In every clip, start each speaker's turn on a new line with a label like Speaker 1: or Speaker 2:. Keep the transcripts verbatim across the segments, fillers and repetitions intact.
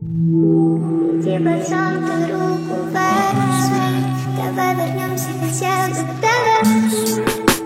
Speaker 1: Типа сам ты руку возьми, давай вернемся хотя бы к тебе.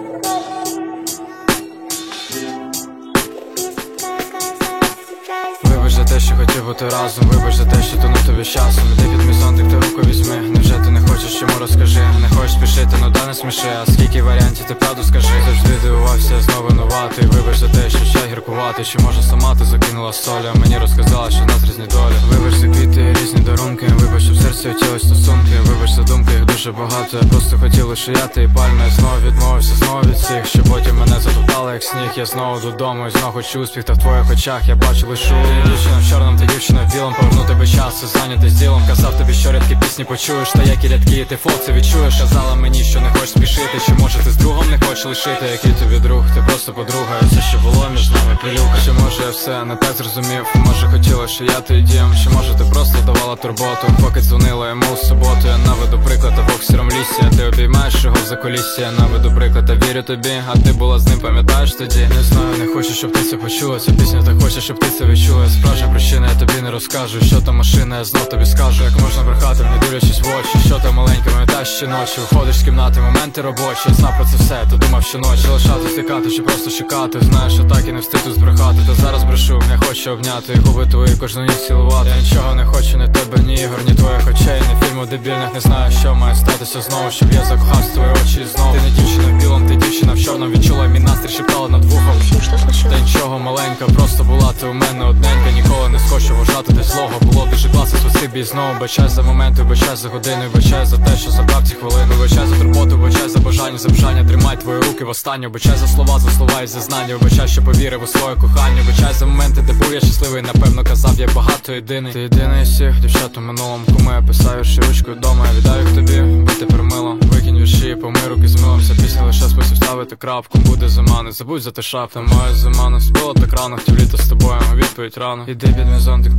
Speaker 2: Вибач за те, що хотів бути разом, вибач за те, що тонув тобі з часом. Іди під мій зонтик, ти руку візьми. Невже ти не хочеш, чому розкажи? Не хочеш спішити, ну да не сміши. А скільки варіантів, ти правду скажи. Завжди дивувався, знову винуватий. Вибач за те, що чай гіркуватий. Чи може сама ти закинула солі, а мені розказала, що в нас різні долі. Вибач за квіти, різні дарунки. Вибач, що в серці хотілось стосунки. Вибач за думки, їх дуже багато. Я просто хотів лише я, ти і пальми. Я знову відмовився, знову від всіх, що потім мене затоптали, як сніг. Я знову додому і знову хочу успіх, та в твоїх очах я бачу лише дівчина в чорному, ти дівчина в білому. Поверну тебе час, зайнятий з ділом. Казав тобі, що рядки пісні почуєш, та які рядки, ти флоу це відчуєш. Казала мені, що не хочеш спішити, чи може ти з другом не хочеш лишити. Який тобі друг, ти просто подруга. І все, що було між нами, пилюка. Чи може я все не так зрозумів? Може хотіла, що я твій дім. Чи може ти просто давала турботу, поки дзвонила йому в суботу. Я наведу приклад, а Бог в сіром лісі. А ти обіймаєш його за колісся. Я наведу приклад, а вірю тобі. А ти була з ним, пам'ятаєш тоді? Не знаю, не хочу, щоб ти це почула. Ця пісня так хоче, щоб ти це відчула. Справжня причина, я тобі не розкажу. Що там машина, я знов тобі скажу. Як можна брехати, не дивлячись в очі. Що там маленька, пам'ятаєш ще ночі. Виходиш з кімнати, моменти робочі. Я знав про це все, то думав щоночі. Залишати, стикати, чи просто чекати. Знаєш, що так і не встиг тут збрехати. Та зараз брешу, я хочу обняти. Губи твої кожну ніч цілувати. Я нічого не хочу, ні тебе, ні ігор, ні твоїх очей, ні фільмів дебільних. Не знаю, що має статися знову, щоб я закохав в твої очі знову. Ти не дівчина в білому, ти дівчина в чорному. Відчула мій настрій, шептала над вухом. Та нічого, маленька, просто була ти у мене одненька. Ніколи не схочу вважати десь злого. Було дуже класно, спасибі знову. Бачай за моменти, бачай за години. Бачай за те, що забрав ці хвилини. Бачай за турботу, бачай за бажання, за бажання. Тримай твої руки в останню. Бачай за слова, за слова і за знання. Бачай, що повірив у своє кохання. Бачай за моменти, де був я щасливий. Напевно казав, як багато єдиний. Ти єдиний із всіх дівчат у минулому. Кому я писав вірші ручкою вдома. Я віддаю їх тобі, будь тепер мило. Викинь вірші, помий руки з милом. Вся пісня лише спосіб ставити крапку. Буде зима, не забудь за те шап. Та моя зима не спила так рано. Хотів літо з тобою, відповідь рано. Іди під мій зонтик,